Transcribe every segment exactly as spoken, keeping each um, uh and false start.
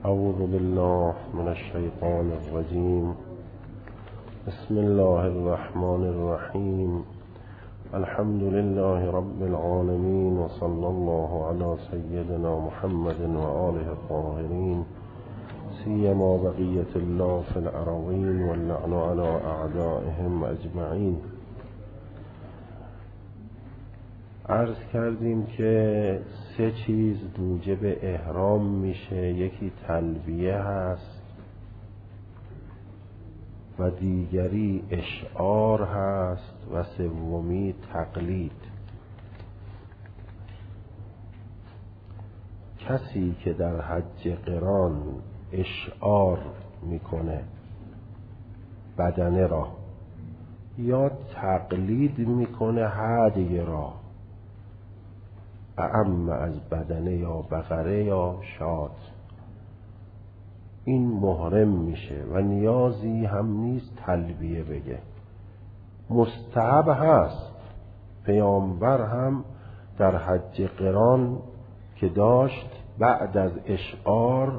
اعوذ بالله من الشیطان الرجیم. بسم الله الرحمن الرحیم. الحمد لله رب العالمین و صلی الله علی سیدنا محمد و آله الطاهرین، سیما بقیة الله فی الأراضین واللعن علی اعدائهم اجمعین. عرض کردیم که سه چیز موجب احرام میشه، یکی تلبیه هست و دیگری اشعار هست و سومی تقلید. کسی که در حج قران اشعار میکنه بدنه را یا تقلید میکنه هدی را، اعم از بدنه یا بقره یا شاد، این محرم میشه و نیازی هم نیست تلبیه بگه. مستحب هست. پیامبر هم در حج قران که داشت بعد از اشعار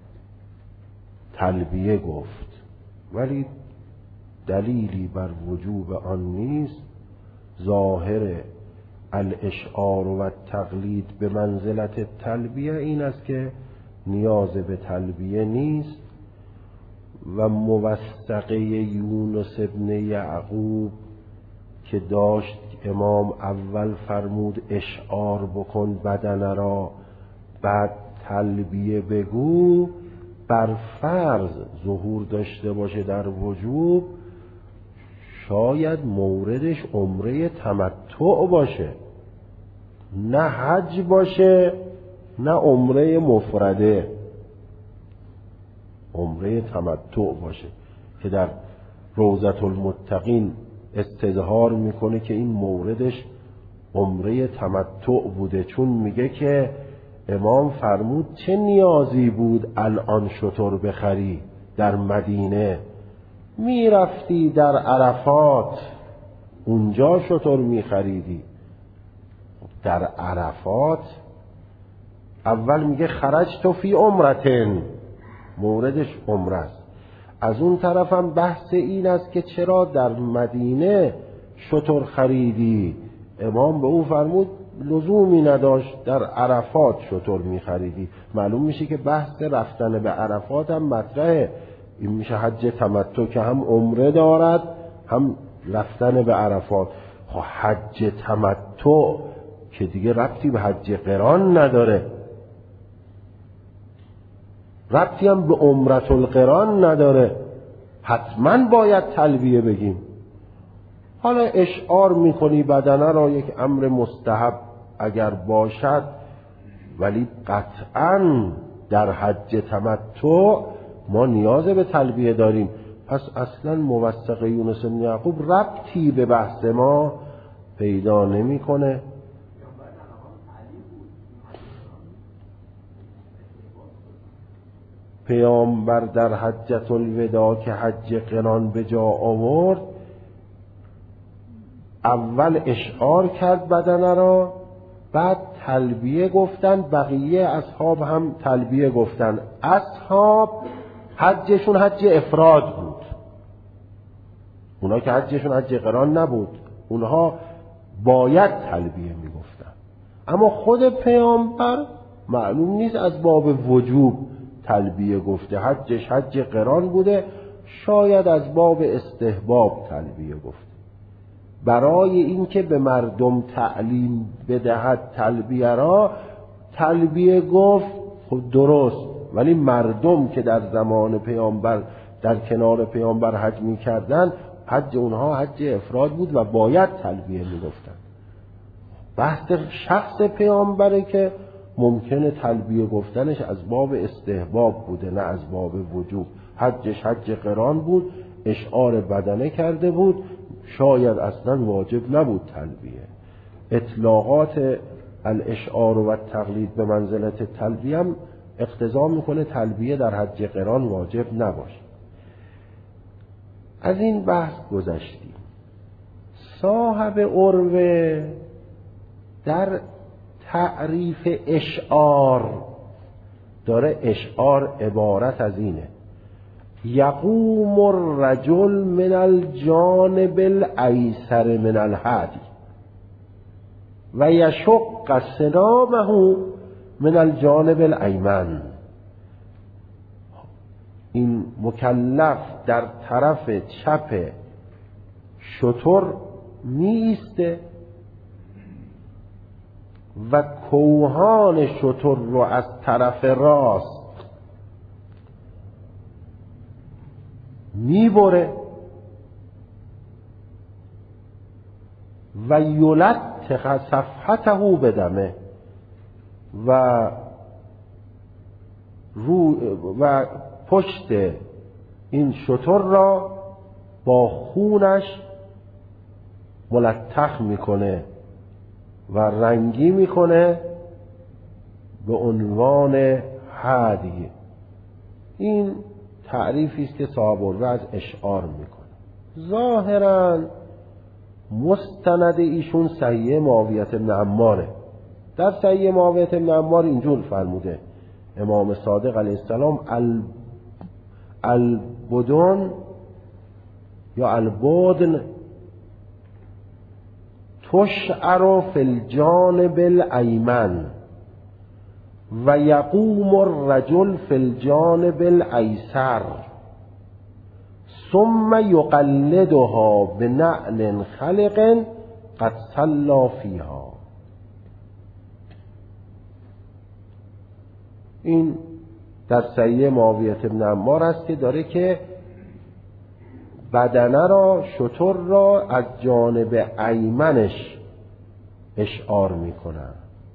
تلبیه گفت، ولی دلیلی بر وجوب آن نیست. ظاهر الاشعار و تقلید به منزلت تلبیه این است که نیاز به تلبیه نیست و موثقه یونس ابن یعقوب که داشت امام اول فرمود اشعار بکن بدن را بعد تلبیه بگو، بر فرض ظهور داشته باشه در وجوب، شاید موردش عمره تمتع باشه، نه حج باشه نه عمره مفرده، عمره تمتع باشه که در روضة المتقین استظهار میکنه که این موردش عمره تمتع بوده، چون میگه که امام فرمود چه نیازی بود الان شتر بخری در مدینه، میرفتی در عرفات اونجا شتر میخریدی. در عرفات اول میگه خرجت فی عمرتن، موردش عمره است. از اون طرف هم بحث این است که چرا در مدینه شتر خریدی. امام به او فرمود لزومی نداشت در عرفات شتر میخریدی. معلوم میشه که بحث رفتن به عرفات هم مطرحه. این میشه حج تمتع که هم عمره دارد هم رفتن به عرفات. خب حج تمتع که دیگه ربطی به حج قران نداره، ربطی هم به عمرة القران نداره، حتما باید تلبیه بگیم. حالا اشعار میکنی بدنه را، یک امر مستحب اگر باشد، ولی قطعا در حج تمتع ما نیاز به تلبیه داریم. پس اصلا موثق یونس بن یعقوب ربطی به بحث ما پیدا نمیکنه. پیامبر در حجة الوداع که حج قران به جا آورد، اول اشعار کرد بدنه را، بعد تلبیه گفتن. بقیه اصحاب هم تلبیه گفتن. اصحاب حجشون حج افراد بود، اونا که حجشون حج قران نبود، اونها باید تلبیه میگفتن. اما خود پیامبر معلوم نیست از باب وجوب تلبیه گفته، حجش حج قران بوده، شاید از باب استحباب تلبیه گفته. برای اینکه به مردم تعلیم بدهد تلبیه را، تلبیه گفت. خب درست، ولی مردم که در زمان پیامبر در کنار پیامبر حج می‌کردند، حج اونها حج افراد بود و باید تلبیه می‌گفتند. بحث شخص پیامبره که ممکنه تلبیه گفتنش از باب استحباب بوده نه از باب وجوب. حجش حج قران بود، اشعار بدنه کرده بود، شاید اصلا واجب نبود تلبیه. اطلاقات الاشعار و تقلید به منزلت تلبیه هم اقتضا میکنه تلبیه در حج قران واجب نباشه. از این بحث گذشتیم. صاحب عروه در تعریف اشعار داره اشعار عبارت از اینه: یقوم الرجل من الجانب الایسر من الهدی و یشق سنامه من الجانب الایمن. این مکلف در طرف چپ شتر می ایسته و کوهان شتر رو از طرف راست می بره و یلتخ صفحته بدمه و رو و پشت این شتر را با خونش ملتخ میکنه و رنگی میکنه به عنوان هدی. این تعریفی است که صاحب الرز اشعار میکنه. ظاهراً مستند ایشون صحیح معاویه بن عماره. در صحیح معاویه بن عمار اینجور فرموده امام صادق علیه السلام: البدن یا البدن تشعر فی الجانب الایمن و یقوم الرجل فی الجانب الایسر ثم یقلدها بنعل خلق قد صلی فیها. این در صحیح معاویه بن عمار است که داره که بدنه را، شتر را از جانب ایمنش اشعار میکنن.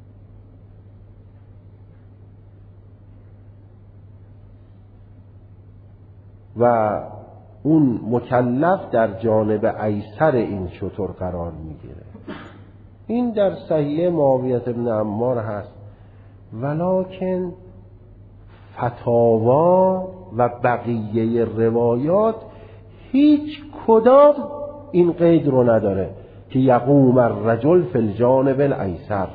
و اون مکلف در جانب ایسر این شتر قرار میگیره. این در صحیح معاویه بن عمار هست. ولکن فتاوا و بقیه روایات هیچ کدام این قید رو نداره که یقوم الرجل فی الجانب الایسر.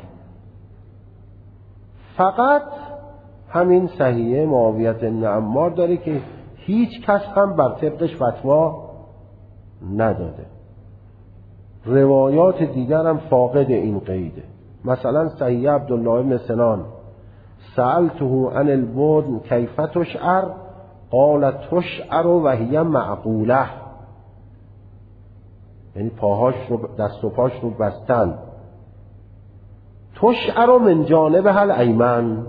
فقط همین صحیح معاویه بن عمار داره که هیچ کس هم بر طبقش فتوا نداده. روایات دیگر هم فاقد این قیده. مثلا صحیح عبدالله بن سنان: سألته عن البدن کیف تشعر قال تشعر و هی معقوله، یعنی پاهاش رو، دست و پاش رو بستن. تشعر من جانب هل ایمن،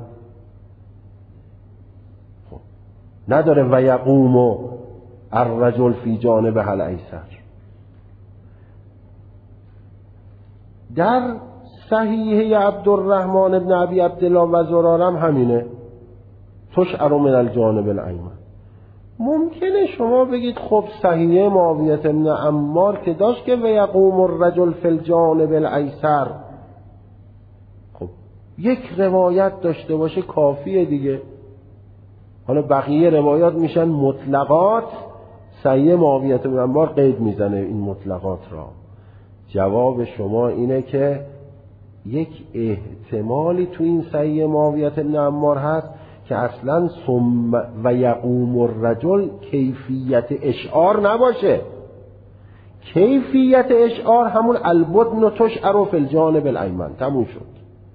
نداره و یقوم الرجل فی جانب هل ایسر. در صحیح عبدالرحمن بن ابی عبدالله و زرارم همینه: تشعر من الجانب الایمن. ممکنه شما بگید خب صحیح معاویه بن عمار که داشت که و یقوم الرجل فی الجانب الایسر، خب یک روایت داشته باشه کافیه دیگه. حالا بقیه روایات میشن مطلقات، صحیح معاویه بن عمار قید میزنه این مطلقات را. جواب شما اینه که یک احتمالی تو این صحیح معاویه بن عمار هست که اصلا ثم و یقوم الرجل کیفیت اشعار نباشه. کیفیت اشعار همون البدن تشعر فی الجانب الایمن، تموم شد.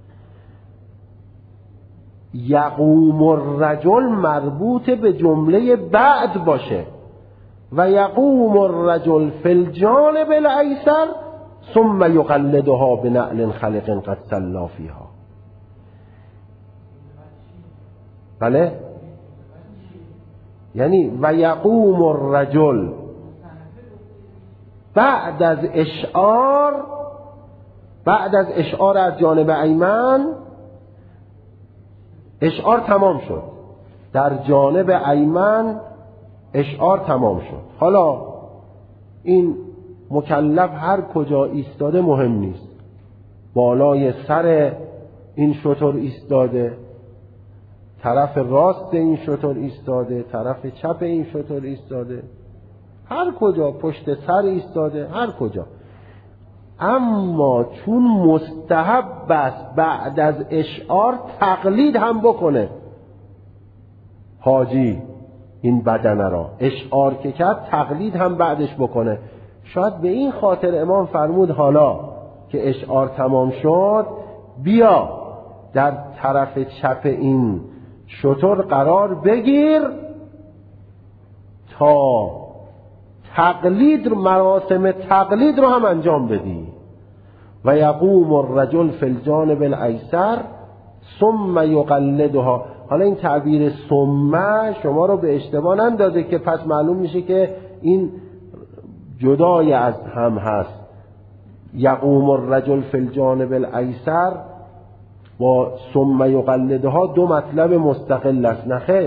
یقوم الرجل مربوط به جمله بعد باشه و یقوم الرجل فی الجانب الایسر ثم یقلدها بنعل خلق قد صلی فیها. بله، یعنی و یقوم الرجل بعد از اشعار، بعد از اشعار از جانب ایمن، اشعار تمام شد، در جانب ایمن اشعار تمام شد. حالا این مکلف هر کجا ایستاده مهم نیست، بالای سر این شتر ایستاده، طرف راست این شتر ایستاده، طرف چپ این شتر ایستاده، هر کجا، پشت سر ایستاده، هر کجا. اما چون مستحب است بعد از اشعار تقلید هم بکنه، حاجی این بدنه را اشعار که کرد تقلید هم بعدش بکنه. شاید به این خاطر امام فرمود حالا که اشعار تمام شد بیا در طرف چپ این شتر قرار بگیر تا تقلید مراسم تقلید رو هم انجام بدی. و یقوم الرجل فی الجانب الایسر ثم یقلدها. حالا این تعبیر ثم شما رو به اشتباه نندازه که پس معلوم میشه که این جدای از هم هست. یقوم الرجل فی الجانب الایسر با ثم یقلدها دو مطلب مستقل است. نخیر،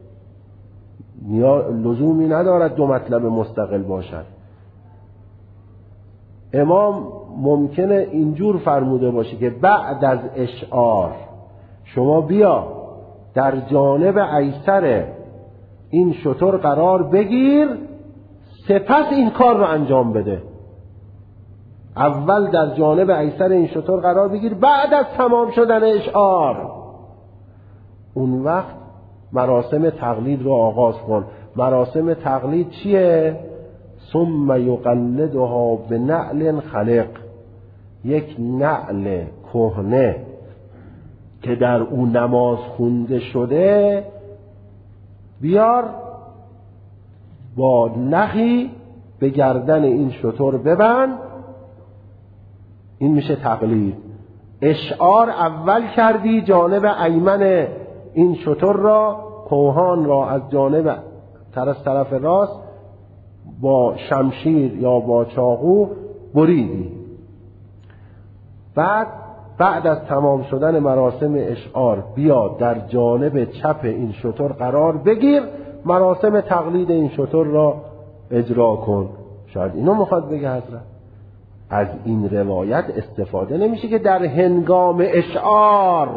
لزومی ندارد دو مطلب مستقل باشد. امام ممکنه اینجور فرموده باشه که بعد از اشعار شما بیا در جانب ایسر این شتر قرار بگیر، سپس این کار رو انجام بده. اول در جانب ایسر این شتر قرار بگیر، بعد از تمام شدن اشعار اون وقت مراسم تقلید رو آغاز کن. مراسم تقلید چیه؟ ثم یقلدها بنعل خلق، یک نعل کهنه که در اون نماز خونده شده بیار با نخی به گردن این شتر ببند. این میشه تقلید. اشعار اول کردی جانب ایمن این شتر را، کوهان را از جانب طرف طرف راست با شمشیر یا با چاقو بریدی. بعد بعد از تمام شدن مراسم اشعار بیا در جانب چپ این شتر قرار بگیر، مراسم تقلید این شتر را اجرا کن. شاید اینو میخواد بگه حضرت. از این روایت استفاده نمیشه که در هنگام اشعار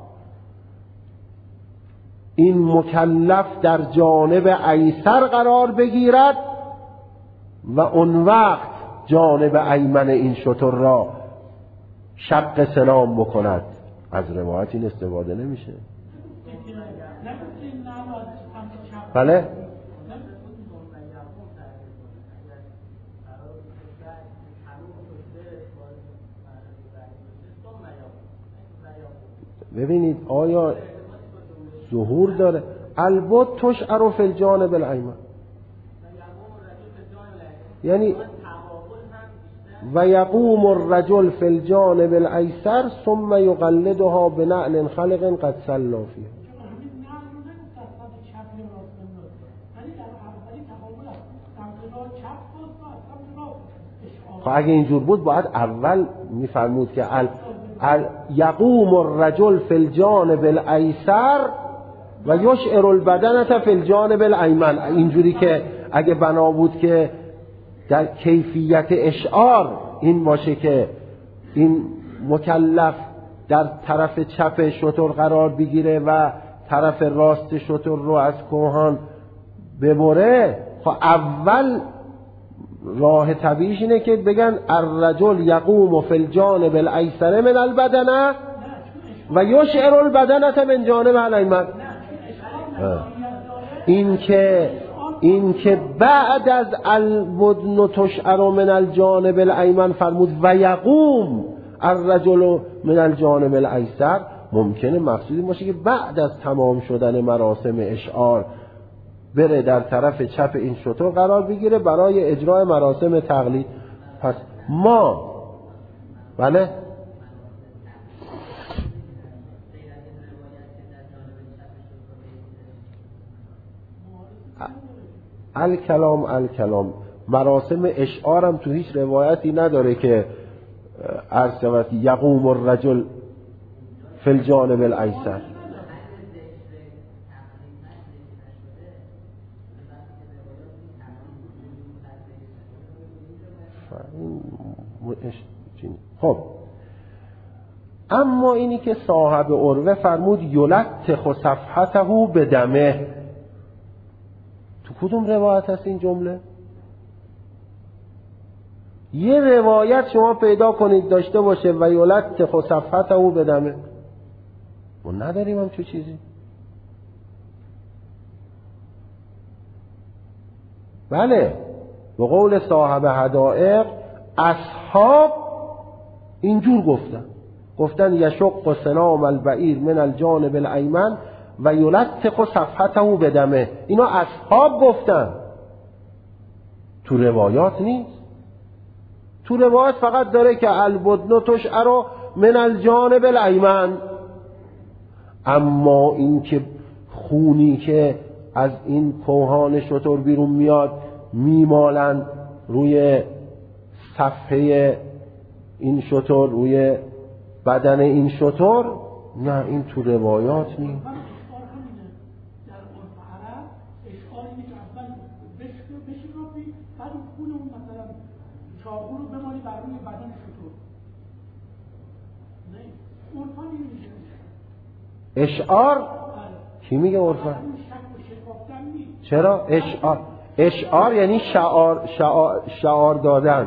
این مکلف در جانب ایسر قرار بگیرد و اون وقت جانب ایمن این شتر را شق سلام بکند. از روایت این استفاده نمیشه. بله؟ ببینید آیا ظهور داره؟ البته تشعر فی الجانب الایمن، یعنی و یقوم الرجل فی الجانب الایسر ثم یقلدها بنعل خلق قد صلی فیه. خب اگه اینجور بود باید اول میفرمود که ال... ال... یقوم الرجل فی الجانب الایسر و یشعر البدنه فی الجانب الایمن. اینجوری که اگه بنا بود که در کیفیت اشعار این باشه که این مکلف در طرف چپ شتر قرار بگیره و طرف راست شتر رو از کوهان ببره، خب اول راه طبیعیش اینه که بگن الرجل یقوم فی الجانب الایسر من البدنه و یشعر البدنه من جانب الایمن. این که این که بعد از البدن تشعر من الجانب الایمن فرمود و یقوم الرجل من الجانب الایسر، ممکنه مقصودی باشه که بعد از تمام شدن مراسم اشعار بره در طرف چپ این شتر قرار بگیره برای اجرای مراسم تقلید. پس ما بله الکلام الکلام مراسم اشعارم تو هیچ روایتی نداره که عرض شود یقوم الرجل فی الجانب الایسر. خب اما اینی که صاحب عروه فرمود یلطخ صفحته بدمه، تو کدوم روایت هست این جمله؟ یه روایت شما پیدا کنید داشته باشه و یلطخ صفحته بدمه. ما نداریم هم چه چیزی. بله، به قول صاحب حدائق اصحاب اینجور گفتن گفتن یشق سنام البعیر من الجانب الایمن و یلطق صفحته بدمه. اینا اصحاب گفتن، تو روایات نیست. تو روایات فقط داره که البدن تشعر من الجانب الایمن. اما این که خونی که از این کوهان شتر بیرون میاد میمالن روی صفحه این شتر، روی بدن این شتر، نه، این تو روایات نیست. اشعار کی میگه عرفان؟ چرا اشعار؟ اشعار یعنی شعار شعار, شعار دادن.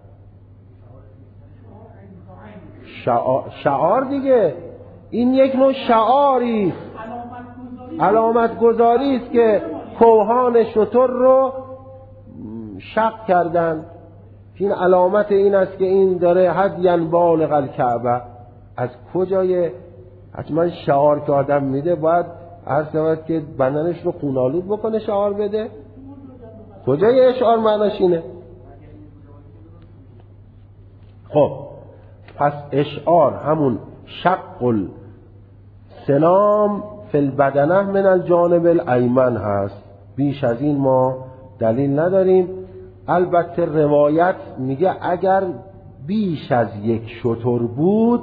شعار, شعار دیگه، این یک نوع شعاری است، علامت گذاری است که کوهان شتر رو شق کردن. این علامت این است که این داره هدین بالغ الکعبه. از کجای حتما شعار که آدم میده باید هر شود که بدنش رو خونالود بکنه شعار بده؟ کجای اشعار معناش اینه؟ خب پس اشعار همون شق السنام فی البدنه من الجانب الایمن هست. بیش از این ما دلیل نداریم. البته روایت میگه اگر بیش از یک شتر بود،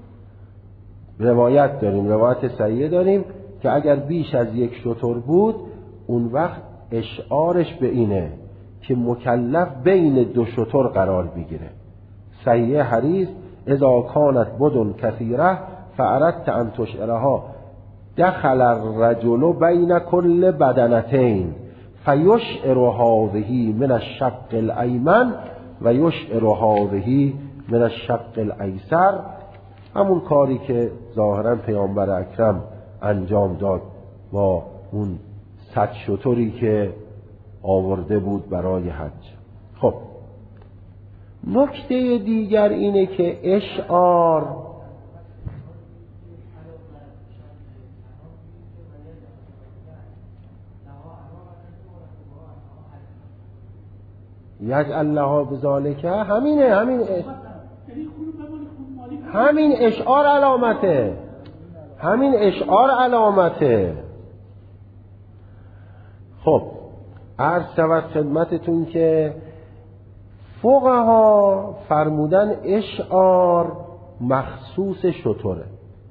روایت داریم، روایت صحیحه داریم که اگر بیش از یک شتر بود اون وقت اشعارش به اینه که مکلف بین دو شتر قرار بگیره. صحیحه حدیث اذا کانت بدن کثیره فاردت ان تشعرها دخل الرجل بین کل بدنتین فیشعر هذه من الشق الایمن و یشعر هذه من الشق الایسر. همون کاری که ظاهرا پیامبر اکرم انجام داد با اون صد شتری که آورده بود برای حج. خب نکته دیگر اینه که اشعار یجعل لها بذالک، همینه، همین همین اشعار علامته، همین اشعار علامته. خب عرض شود خدمتتون که فقها فرمودن اشعار مخصوص شتره،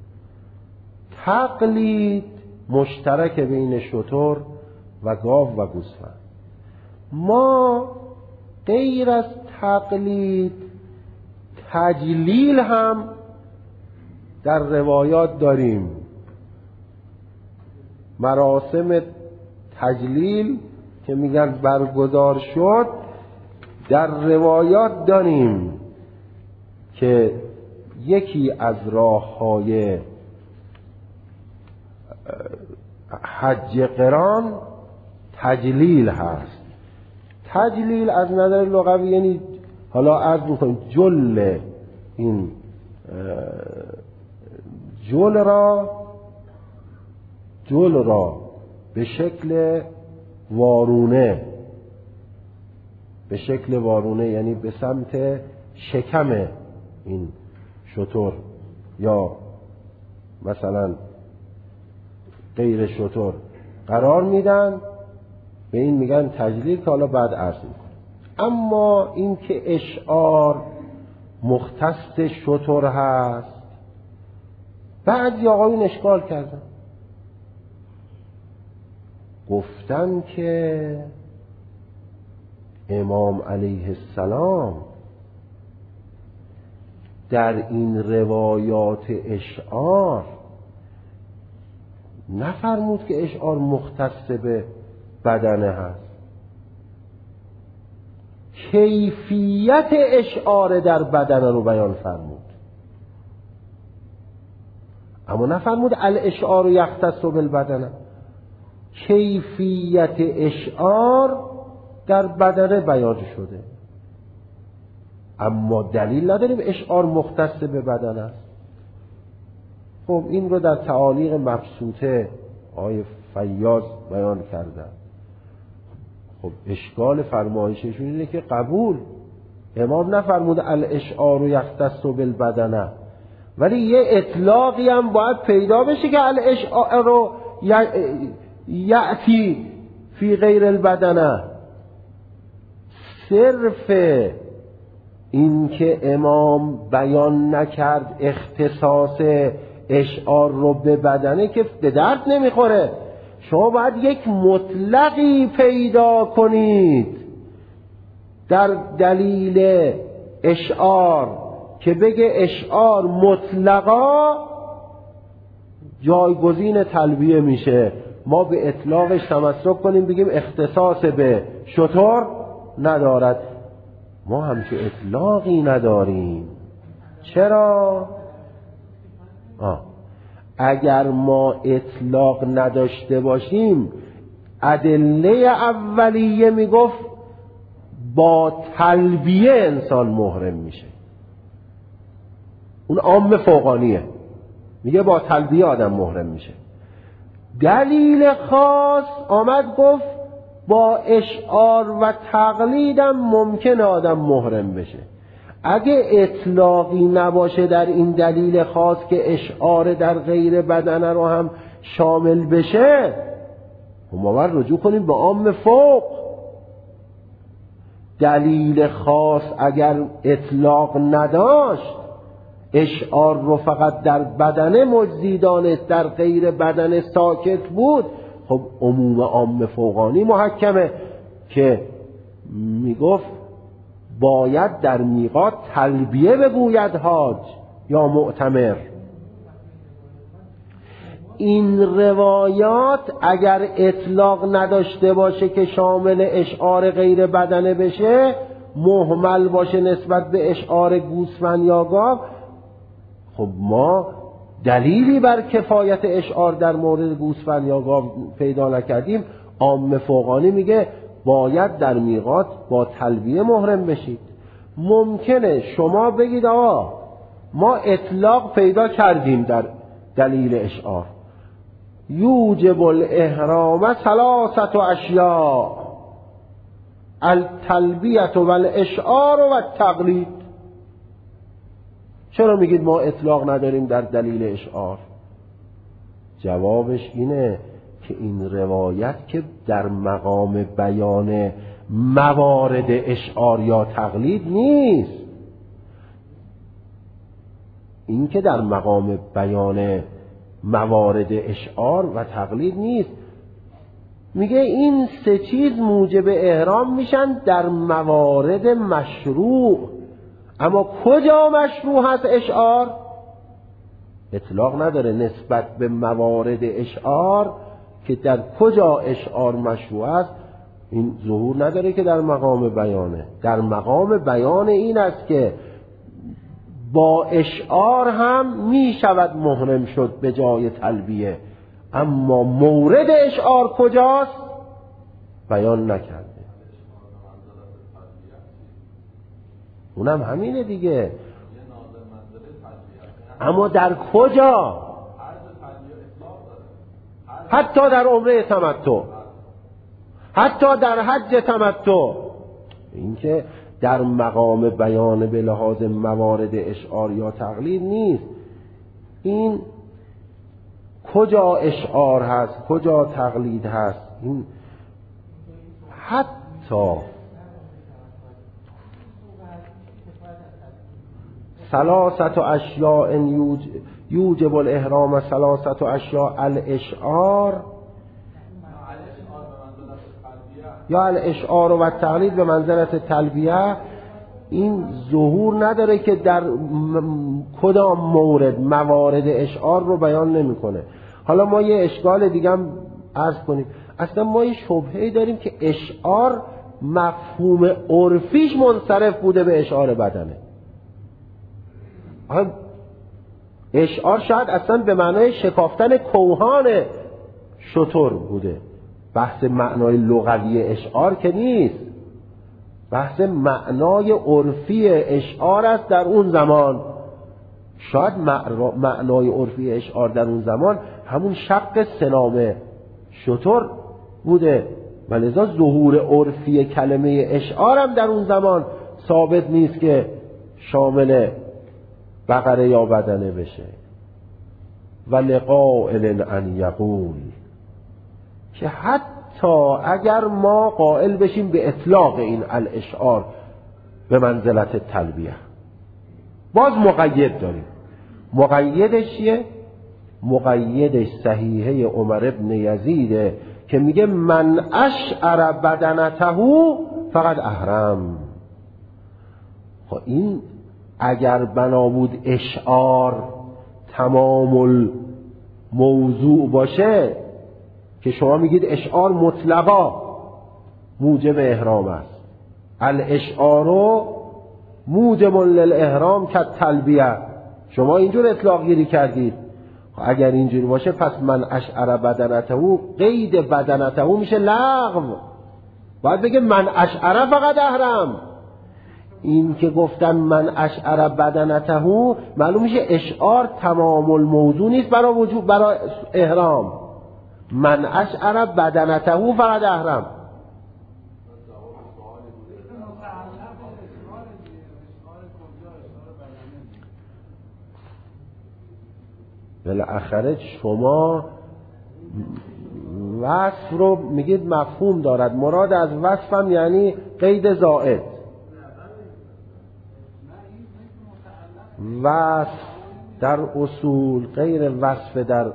تقلید مشترک بین شتر و گاو و گوسفند. ما غیر از تقلید تجلیل هم در روایات داریم. مراسم تجلیل که میگن برگزار شد در روایات داریم که یکی از راه‌های حج قران تجلیل هست. تجلیل از نظر لغوی یعنی، حالا عرض میکنیم، جل این جل را جل را به شکل وارونه، به شکل وارونه یعنی به سمت شکم این شتر یا مثلا غیر شتر قرار میدن، به این میگن تجلیل که حالا بعد عرض میکنم. اما این که اشعار مختص شتر هست، بعضی آقایون اشکال کردن، گفتن که امام علیه السلام در این روایات اشعار نفرمود که اشعار مختص به بدنه هست، کیفیت اشعار در بدنه رو بیان فرمود، اما نفرمود الاشعار یختص بالبدنه. کیفیت اشعار در بدنه بیان شده، اما دلیل نداریم اشعار مختص به بدن است. خب این رو در تعالیق مبسوطه آیه فیاض بیان کردن. خب اشکال فرمایششون اینه که قبول، امام نفرموده الاشعار یختص بالبدنه، ولی یه اطلاقی هم باید پیدا بشه که الاشعار یأتی فی غیر البدنه. صرف این که امام بیان نکرد اختصاص اشعار رو به بدنه که به درد نمیخوره. شما باید یک مطلقی پیدا کنید در دلیل اشعار که بگه اشعار مطلقا جایگزین تلبیه میشه، ما به اطلاقش تمسک کنیم بگیم اختصاص به شتر ندارد. ما همچه اطلاقی نداریم. چرا؟ آه. اگر ما اطلاق نداشته باشیم ادله اولیه میگفت با تلبیه انسان محرم میشه، اون عام فوقانیه، میگه با تلبیه آدم محرم میشه. دلیل خاص آمد گفت با اشعار و تقلیدم ممکن آدم محرم بشه. اگه اطلاقی نباشه در این دلیل خاص که اشعار در غیر بدنه رو هم شامل بشه، ما باید رجوع کنیم به عام فوق. دلیل خاص اگر اطلاق نداشت، اشعار رو فقط در بدنه مجزی دانست، در غیر بدنه ساکت بود، خب عموم عام فوقانی محکمه که میگفت باید در میقات تلبیه بگوید حاج یا معتمر. این روایات اگر اطلاق نداشته باشه که شامل اشعار غیر بدنه بشه، مهمل باشه نسبت به اشعار گوسفند یا گاو، خب ما دلیلی بر کفایت اشعار در مورد گوسفند یا گاو پیدا نکردیم. عام فوقانی میگه باید در میقات با تلبیه محرم بشید. ممکنه شما بگید آقا ما اطلاق پیدا کردیم در دلیل اشعار، یوجب الاحرام ثلاثه اشیاء التلبیه و الاشعار و التقلید. چرا میگید ما اطلاق نداریم در دلیل اشعار؟ جوابش اینه که این روایت که در مقام بیان موارد اشعار یا تقلید نیست. این که در مقام بیان موارد اشعار و تقلید نیست. میگه این سه چیز موجب احرام میشن در موارد مشروع. اما کجا مشروع هست اشعار؟ اطلاق نداره نسبت به موارد اشعار که در کجا اشعار مشروع است. این ظهور نداره که در مقام بیانه. در مقام بیان این است که با اشعار هم می شود محرم شد به جای تلبیه، اما مورد اشعار کجاست بیان نکرده. اونم همینه دیگه. اما در کجا؟ حتی در عمره تمتع، حتی در حج تمتع. این که در مقام بیان به لحاظ موارد اشعار یا تقلید نیست. این کجا اشعار هست کجا تقلید هست. این حتی ثلاثه اشیاء یوجب الاحرام، ثلاثه اشیاء الاشعار یا الاشعار و التقلید به منزلت تلبیه. این ظهور نداره که در کدام مورد موارد اشعار رو بیان نمیکنه. حالا ما یه اشکال دیگه هم عرض کنیم. اصلا ما یه شبهه‌ای داریم که اشعار مفهوم عرفیش منصرف بوده به اشعار بدنه. اشعار شاید اصلا به معنای شکافتن کوهان شتر بوده. بحث معنای لغوی اشعار که نیست. بحث معنای عرفی اشعار است در اون زمان. شاید معنای عرفی اشعار در اون زمان همون شق سنامه شتر بوده و لذا ظهور عرفی کلمه اشعار هم در اون زمان ثابت نیست که شامل بقره یا بدنه بشه. و لقائل ان یقول، که حتی اگر ما قائل بشیم به اطلاق این الاشعار به منزلت تلبیه، باز مقید داریم. مقیدش چیه؟ مقیدش صحیحه عمر ابن یزیده که میگه من اشعر بدنته فقط احرم. خب این اگر بنا بود اشعار تمام الموضوع باشه که شما میگید اشعار مطلقا موجب احرام است، الاشعار موجب للاحرام کالتلبیه، شما اینجور اطلاق گیری کردید. اگر اینجوری باشه پس من اشعر بدنته قید بدنته میشه لغو، باید بگه من اشعر فقط احرم. این که گفتن من اشعر بدنته معلوم میشه اشعار تمام الموضوع نیست برای وجود برای احرام. من اشعر بدنته فقط احرم. بالاخره شما وصف رو میگید مفهوم دارد، مراد از وصف هم یعنی قید زائد. وصف در اصول غیر وصف در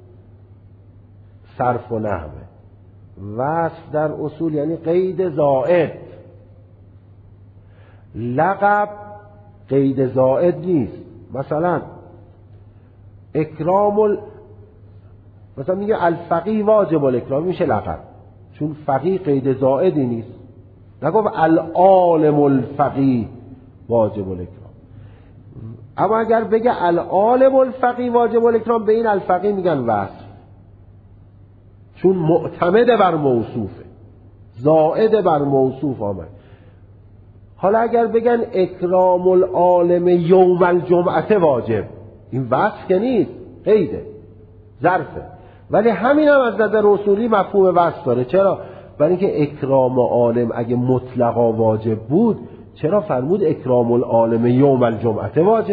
صرف و نحوه. وصف در اصول یعنی قید زائد. لقب قید زائد نیست. مثلا اکرام ال... مثلا میگه الفقیه واجب الاکرام، میشه لقب، چون فقیه قید زائدی نیست. نگفت العالم الفقیه واجب الاکرام. اما اگر بگه العالم الفقیه واجب الاکرام، به این الفقیه میگن وصف، چون معتمد بر موصوفه، زائد بر موصوف آمد. حالا اگر بگن اکرام العالم یوم الجمعه واجب، این وصف که نیست، قیده، ظرفه، ولی همین هم از نظر اصولی مفهوم وصف داره. چرا؟ برای اینکه اکرام عالم اگه مطلقا واجب بود چرا فرمود اکرام العالم یوم الجمعه واجب؟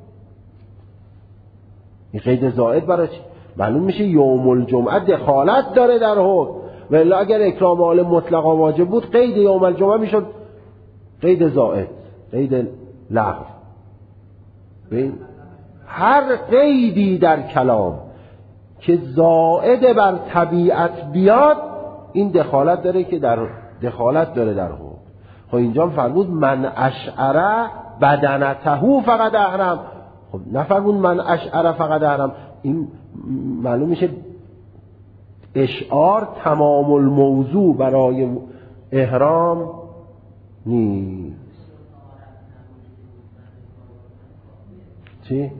این قید زائد برای چی؟ معلوم میشه یوم الجمعه دخالت داره در حکم، ولی اگر اکرام عالم مطلقا واجب بود قید یوم الجمعه میشد قید زائد، قید لغو. ببین هر قیدی در کلام که زائد بر طبیعت بیاد این دخالت داره که در دخالت داره در حکم. خب اینجا فرمود من اشعر بدنته فقط احرم. خب نفرمود من اشعر فقط احرم، این معلوم میشه اشعار تمام الموضوع برای احرام نیست. چی؟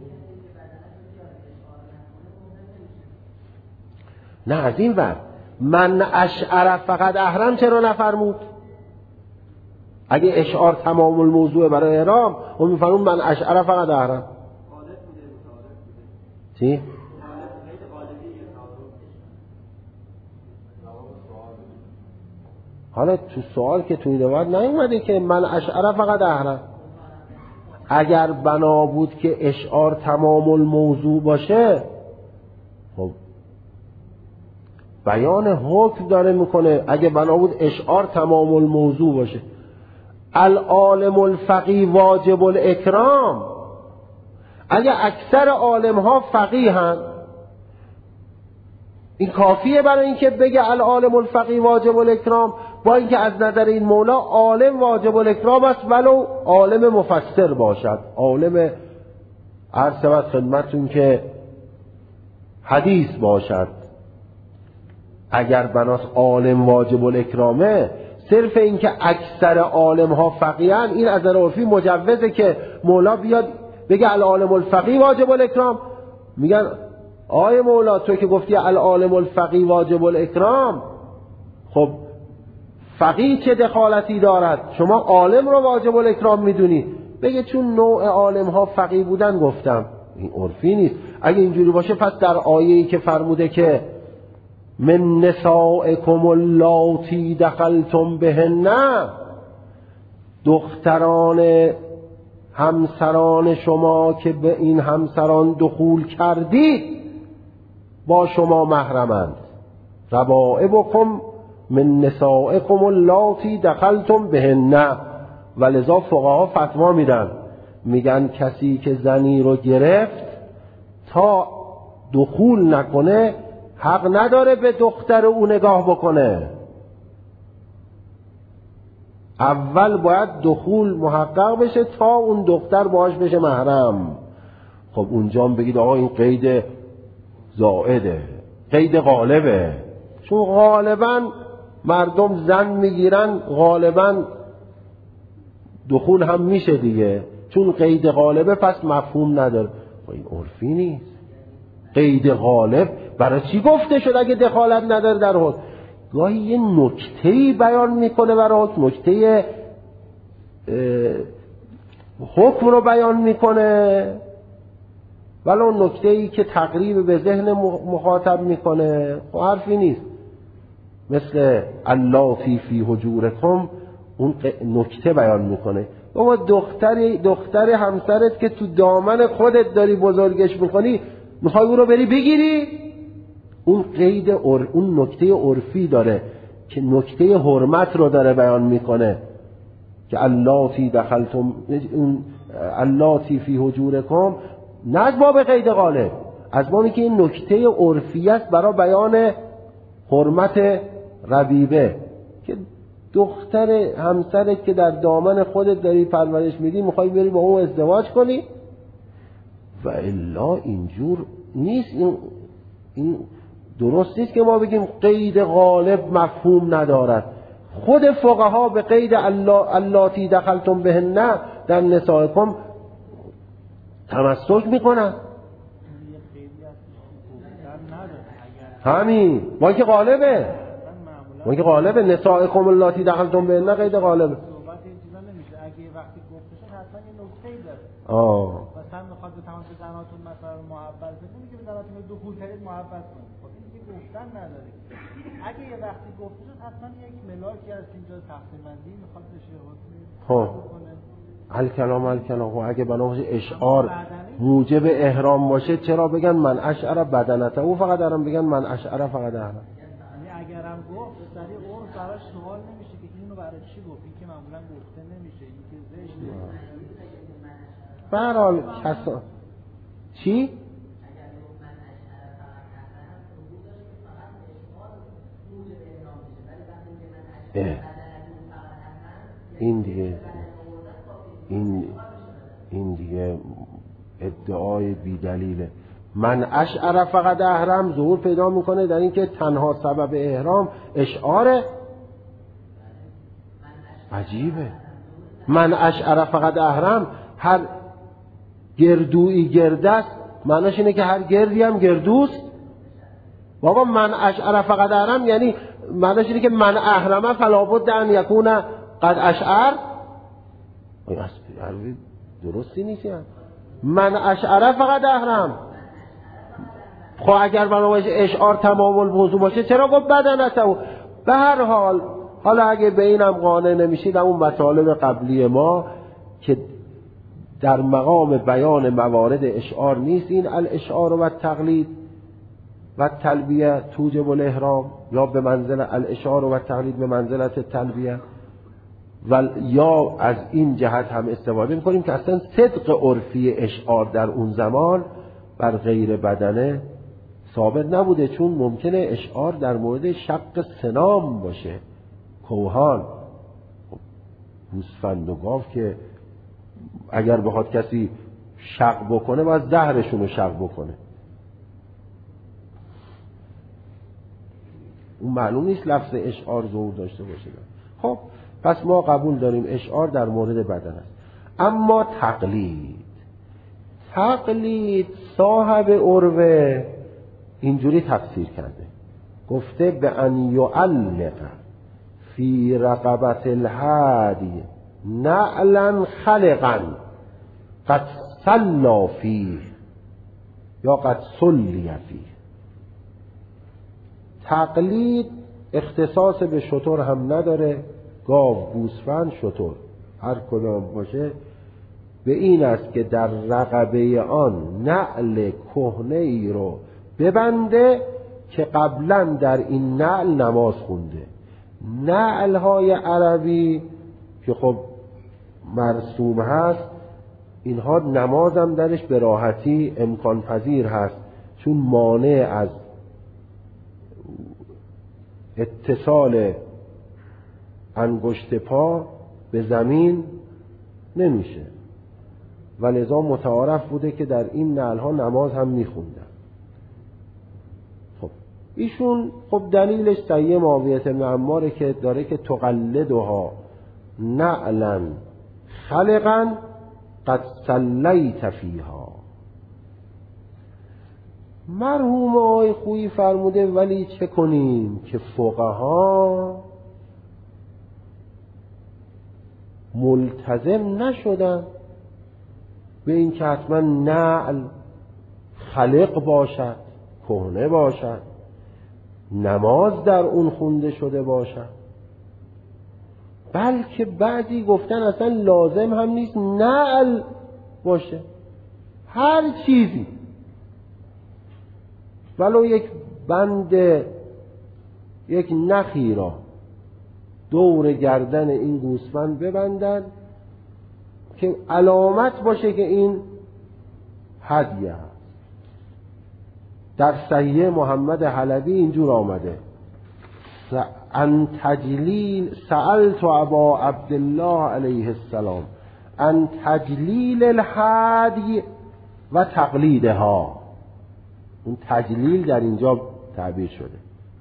نه از این ور من اشعر فقط احرم چرا نفرمود؟ اگه اشعار تمام الموضوع برای احرام اون میفرمون من اشعر فقط احرم. چی؟ حالا تو سوال که تو این روایت نیومده که من اشعر فقط احرم. اگر بنا بود که اشعار تمام الموضوع باشه خب بیان حکم داره میکنه. اگه بنا بود اشعار تمام الموضوع باشه، العالم الفقیه واجب الاکرام، اگه اکثر عالم ها فقیه هن این کافیه برای اینکه بگه العالم الفقیه واجب الاکرام، با اینکه از نظر این مولا عالم واجب الاکرام است ولو عالم مفسر باشد، عالم عرض شود خدمتتون که حدیث باشد. اگر بناس عالم واجب الاکرامه، صرف اینکه اکثر عالم ها فقیهن این از نظر عرفی مجوزه که مولا بیاد بگه العالم الفقیه واجب الاکرام. میگن آیه مولا تو که گفتی العالم الفقیه واجب الاکرام، خب فقیه چه دخالتی دارد؟ شما عالم رو واجب الاکرام میدونی. بگه چون نوع عالم ها فقیه بودن گفتم. این عرفی نیست. اگه اینجوری باشه پس در آیه‌ای که فرموده که من نسائکم اللاتی دخلتم بهن، دختران همسران شما که به این همسران دخول کردید با شما محرمند. ربائبکم من نسائکم اللاتی دخلتم بهن. ولذا فقها فتوا میدن، میگن کسی که زنی رو گرفت تا دخول نکنه حق نداره به دختر او نگاه بکنه. اول باید دخول محقق بشه تا اون دختر باهاش بشه محرم. خب اونجا هم بگید آقا این قید زائده، قید غالبه، چون غالبا مردم زن میگیرن غالبا دخول هم میشه دیگه، چون قید غالبه پس مفهوم نداره. این عرفی نیست. قید غالب برای چی گفته شد اگه دخالت نداره در حکم؟ گاهی یه نکته‌ای بیان میکنه برای حکم، نکته حکم رو بیان میکنه، ولی اون نکته‌ای که تقریب به ذهن مخاطب میکنه خب حرفی نیست. مثل اللاتی فی حجورکم اون نکته بیان میکنه. بابا دختری دختر همسرت که تو دامن خودت داری بزرگش میکنی میخوای او رو بری بگیری؟ اون قید ار... اون نکته عرفی داره که نکته حرمت رو داره بیان میکنه که اللاتی دخلتم اللاتی فی حجورکم، نه از باب قید غالب، از بابی که این نکته عرفی است برای بیان حرمت ربیبه که دختر همسرت که در دامن خودت داری پرورش میدی میخوای بری با اون ازدواج کنی؟ و الا اینجور نیست. این, این درست نیست که ما بگیم قید غالب مفهوم ندارد. خود فقها به قید اللاتی دخلتم بهن در نسائکم تمسک میکنن. همین ما که غالبه ما که غالبه نسائکم اللاتی دخلتم بهن قید غالبه. صحبت این چیزا نمیشه. اگه وقتی گفته شد حتما یه نکته‌ای داره. آه مثلا میخواد به تمام زناتون مثلا محبت کنید که به زناتون دخول کردید محبت کنید. خب این دیگه گفتن نداره. اگه یه وقتی گفته شد حتما یک ملاکی از اینجا تقسیم بندی میخواد بشه. خب الکلام الکلام خب اگه بنابراین اشعار موجب احرام باشه چرا بگن من اشعر بدنته؟ او فقط دارم بگن من اشعر فقط احرام. یعنی اگرم گفت سری اون براش سوال نمیشه که اینو برای چی گفت؟ این که معمولا گفته نمیشه، این که زشته. به هر حال کسا چی؟ اه. این دیگه این این دیگه ادعای بی دلیله. من اشعر فقط احرام ظهور پیدا میکنه در این که تنها سبب احرام اشعاره. عجیبه. من اشعر فقط احرام هر گردویی گردست معناش اینه که هر گردی هم گردوست. بابا من اشعر فقط احرام یعنی معناش اینه که من احرمه فلا بد ان یکون قد اشعر. این اصلا درستی نیست. من اشعر فقط احرام. خب اگر بنابراین اشعار تمام الموضوع باشه چرا گفت بدنته؟ به هر حال حالا اگه به اینم قانع نمیشید اون مطالب قبلی ما که در مقام بیان موارد اشعار نیست، این الاشعار و تقلید و تلبیه توجب الاحرام، یا به منزله الاشعار و تقلید به منزلت تلبیه، و یا از این جهت هم استفاده میکنیم که اصلا صدق عرفی اشعار در اون زمان بر غیر بدنه ثابت نبوده، چون ممکنه اشعار در مورد شق سنام باشه، کوهان، گوسفند و گاو که اگر بخواد کسی شق بکنه باید زهرشون رو شق بکنه. اون معلوم نیست لفظ اشعار ظهور داشته باشه. خب پس ما قبول داریم اشعار در مورد بدن است. اما تقلید تقلید صاحب عروه اینجوری تفسیر کرده، گفته به ان یعلق فی رقبت الهادی نعلا خلقا قد صلی فیه یا قد صلی فیه. تقلید اختصاص به شتر هم نداره، گاو، گوسفند، شتر هر کدام باشه، به این است که در رقبه آن نعل کهنه ای رو ببنده که قبلا در این نعل نماز خونده. نعل های عربی که خب مرسوم هست، اینها نمازم درش به راحتی امکان پذیر هست، چون مانع از اتصال انگشت پا به زمین نمیشه و لذا متعارف بوده که در این نعل ها نماز هم میخوندن. خب ایشون خب دلیلش صحیح معاویه بن عماره که داره که تقلدها نعلا خلقا قد صلیت فیها. مرحوم آقای خویی فرموده ولی چه کنیم که فقها ملتزم نشدن به این که حتما نعل خلق باشد، کهنه باشد، نماز در اون خونده شده باشد، بلکه بعضی گفتن اصلا لازم هم نیست نعل باشه، هر چیزی ولو یک بند یک نخی را دور گردن این گوسفند ببندن که علامت باشه که این هدیه است. در صحیح محمد حلبی اینجور آمده ان تجلیل سألت ابا عبدالله علیه السلام ان تجلیل الهدی و تقلیدها. اون تجلیل در اینجا تعبیر شده.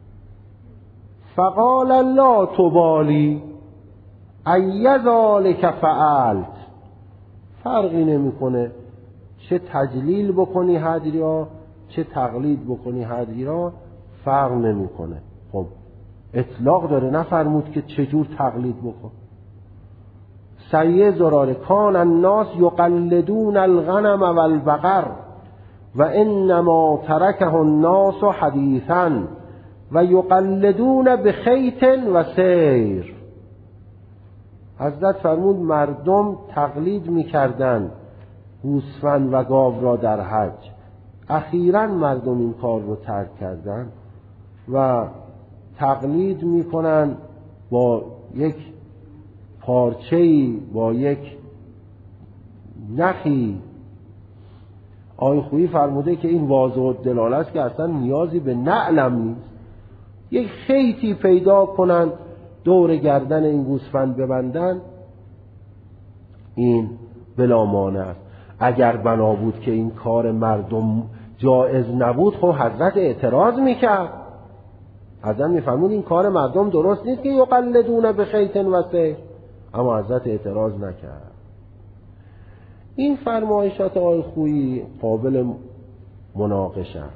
فقال لا تبالی ای ذلک فعلت، فرقی نمیکنه چه تجلیل بکنی هدی را چه تقلید بکنی هدی را، فرق نمیکنه. خب اطلاق داره، نفرمود که چجور تقلید بکن. سیه زراره کان الناس یقلدون الغنم والبقر و انما ترکه الناس حدیثا و یقلدون بخیط و سیر. حضرت فرمود مردم تقلید میکردن گوسفند و گاو را در حج، اخیراً مردم این کار رو ترک کردن و تقلید میکنن با یک پارچه‌ای، با یک نخی. آقای خویی فرموده که این واضح الدلاله است که اصلا نیازی به نعلم نیست، یک خیطی پیدا کنن دور گردن این گوسفند ببندن، این بلا مانع است. اگر بنا بود که این کار مردم جایز نبود خب حضرت اعتراض میکرد، حضرت میفرمود این کار مردم درست نیست که یقلدون بخیط و سیر، اما حضرت اعتراض نکرد. این فرمایشات آقای خویی قابل مناقشه است.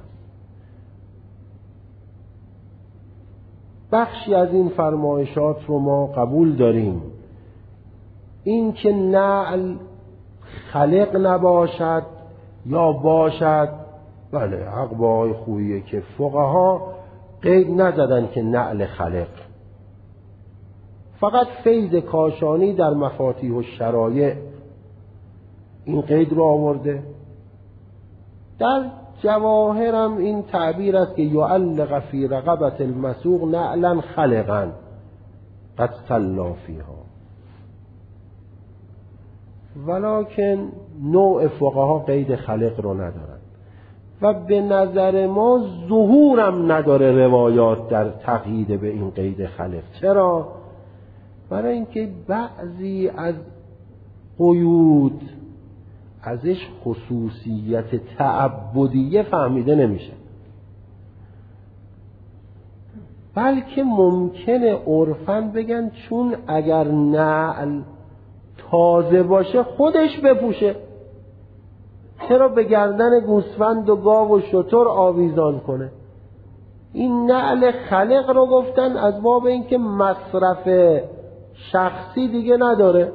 بخشی از این فرمایشات رو ما قبول داریم، این که نعل خلق نباشد یا باشد، بله حق با آقای خوییه که فقها قید نزدن که نعل خلق. فقط فیض کاشانی در مفاتیح الشرایع این قید رو آورده. در جواهرم این تعبیر است که یعلق فی رقبت المسوق نعلا خلقا قد صلی فیها، ولکن نوع فقها قید خلق رو ندارن و به نظر ما ظهورم نداره روایات در تقیید به این قید خلق. چرا؟ برای اینکه بعضی از قیود ازش خصوصیت تعبدیه فهمیده نمیشه، بلکه ممکنه عرفاً بگن چون اگر نعل تازه باشه خودش بپوشه، چرا به گردن گوسفند و گاو و شتر آویزان کنه؟ این نعل خلق رو گفتن از باب اینکه مصرف شخصی دیگه نداره،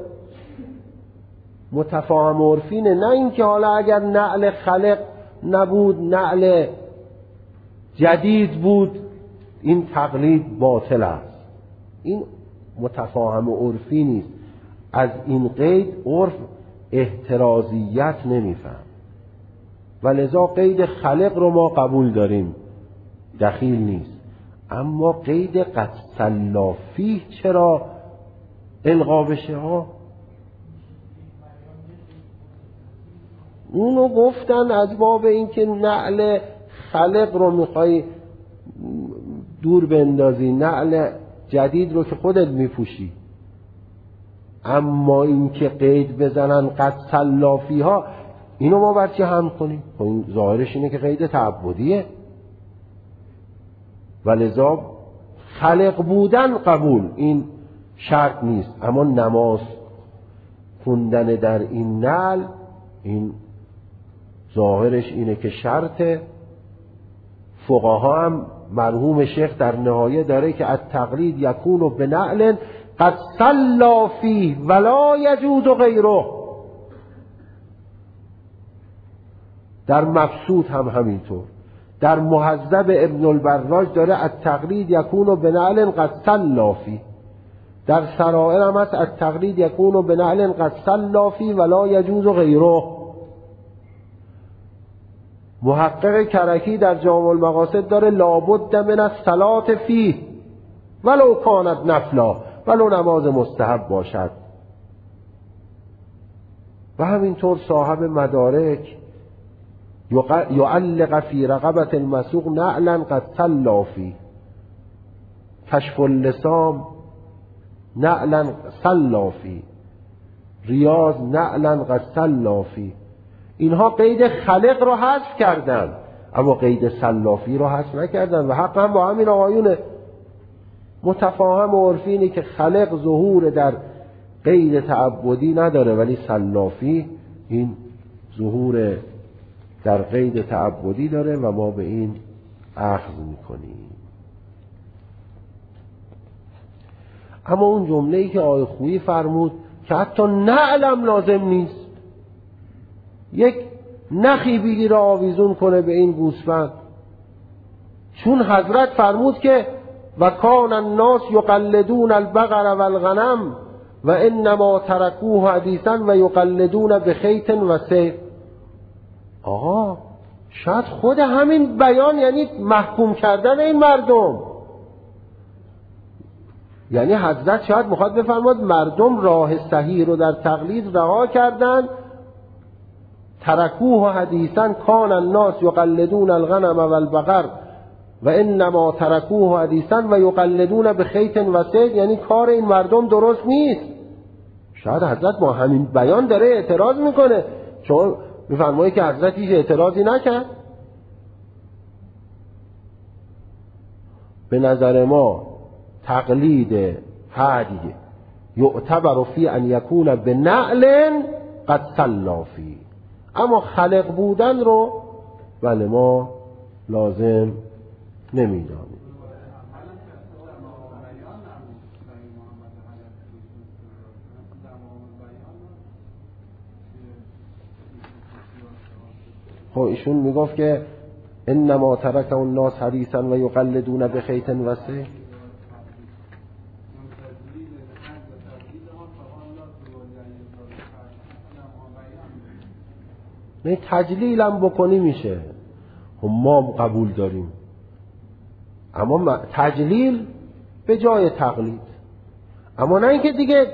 متفاهم و عرفینه، نه اینکه حالا اگر نعل خلق نبود نعل جدید بود این تقلید باطل است. این متفاهم و عرفی نیست. از این قید عرف احترازیت نمیفهم و لذا قید خلق رو ما قبول داریم، دخیل نیست. اما قید قد صلی فیه چرا الغا بشه ها؟ اونو گفتن از باب اینکه نعل خلق رو میخوای دور بندازی، نعل جدید رو که خودت میپوشی. اما اینکه قید بزنن قد صلی فیها، اینو ما برچی هم کنیم؟ خب این ظاهرش اینه که قید تعبدیه و لذا خلق بودن قبول، این شرط نیست. اما نماز خوندن در این نعل این ظاهرش اینه که شرط. فقها هم مرحوم شیخ در نهایه داره که التقلید یکون بنعل قد صلی فیه ولا یجوز غیره. در مبسوط هم همینطور. در مهذب ابن البراج داره التقلید یکون بنعل قد صلی فیه. در سرائر هم هست التقلید یکون بنعل قد صلی فیه ولا یجوز غیره. محقق کرکی در جامع المقاصد داره لابد من الصلاة فیه ولو کانت نفلا، ولو نماز مستحب باشد. و همینطور صاحب مدارک یعلق فی رقبة المسوق نعلا قد صلی فیه، کشف اللسام نعلا صلی فیه، ریاض نعلا قد صلی فیه. اینها قید خلق رو حذف کردن اما قید صلافی رو حذف نکردن و حق هم با همین آقایونه. متفاهم و عرفینی که خلق ظهور در قید تعبدی نداره ولی صلافی این ظهور در قید تعبدی داره و ما به این اخذ میکنیم. اما اون جمله‌ای که آقای خویی فرمود که حتی نعلم لازم نیست، یک نخی بگیره آویزون کنه به این گوسفند، چون حضرت فرمود که و کان الناس یقلدون البقر والغنم و انما ترکوه حدیثا و یقلدون بخیط و سیف. آقا شاید خود همین بیان یعنی محکوم کردن این مردم، یعنی حضرت شاید میخواد بفرماد مردم راه صحیح رو در تقلید رها کردن. ترکوه حدیثا کان الناس یقلدون الغنم والبقر و انما ترکوه حدیثا و یقلدون بخیط و سیف، یعنی کار این مردم درست نیست. شاید حضرت با همین بیان داره اعتراض میکنه، چون میفرمایی که حضرت هیچ اعتراضی نکرد. به نظر ما تقلید هدی یعتبر فی ان یکون بنعل قد صلی فیه، اما خلق بودن رو ولی ما لازم نمیدانیم. خب ایشون میگفت که انما ترک الناس حدیثا و یقلدون بخیط و سیف. نه تجلیل هم بکنی میشه، ما قبول داریم، اما تجلیل به جای تقلید. اما نه اینکه دیگه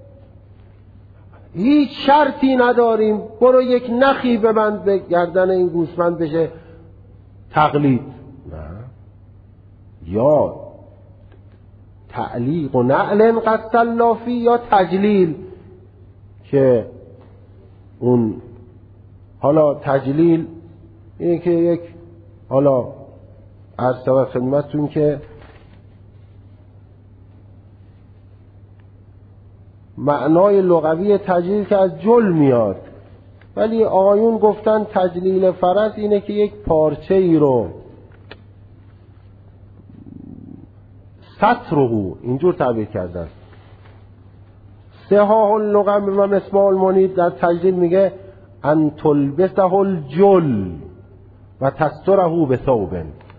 هیچ شرطی نداریم برو یک نخی ببند به گردن این گوسفند بشه تقلید. نه، یا تعلیق و نعل قد صلی فیه یا تجلیل، که اون حالا تجلیل اینه که یک حالا عرض شود خدمتتون که معنای لغوی تجلیل که از جل میاد، ولی آقایون گفتن تجلیل فرض اینه که یک پارچه ای رو ستره، اینجور تعبیر کردن. صحاح اللغم و مصباح المنیر در تجلیل میگه ان تلبسه الجل و تستره به ثوب،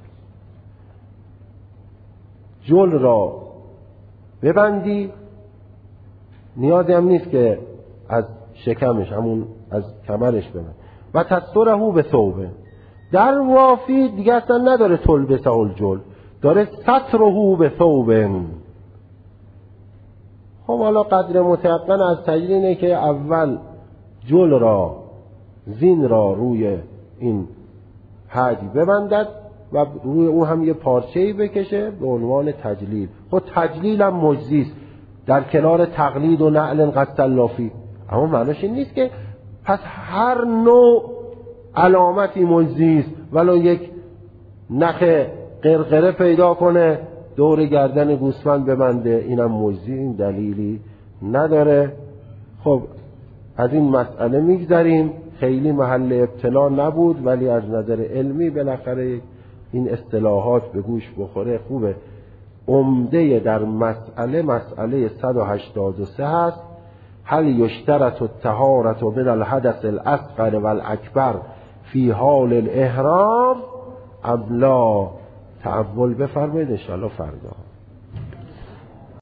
جل را ببندی، نیازی هم نیست که از شکمش، همون از کمرش ببند، و تستره به ثوب. در وافی دیگه اصلا نداره تلبسه الجل، داره ستره به ثوب. خب حالا قدر متیقن از تجلیل اینه که اول جل را، زین را روی این حج ببندد و روی اون هم یه پارچه‌ای بکشه به عنوان تجلیل. خب تجلیل هم مجزیست در کنار تقلید و نعل قصلافی، اما معناش این نیست که پس هر نوع علامتی مجزیست، ولو یک نخ قرقره پیدا کنه دور گردن گوسفند ببنده اینم مجزی، این دلیلی نداره. خب از این مسئله میگذریم، خیلی محل ابتلا نبود، ولی از نظر علمی بالاخره این اصطلاحات به گوش بخوره خوبه. عمده در مسئله مسئله صد و هشتاد و سه هست. هل یشترط الطهارة من الحدث الاصغر والاکبر فی حال الاحرام ام لا؟ تعول بفرمایید ان شاء الله فردا.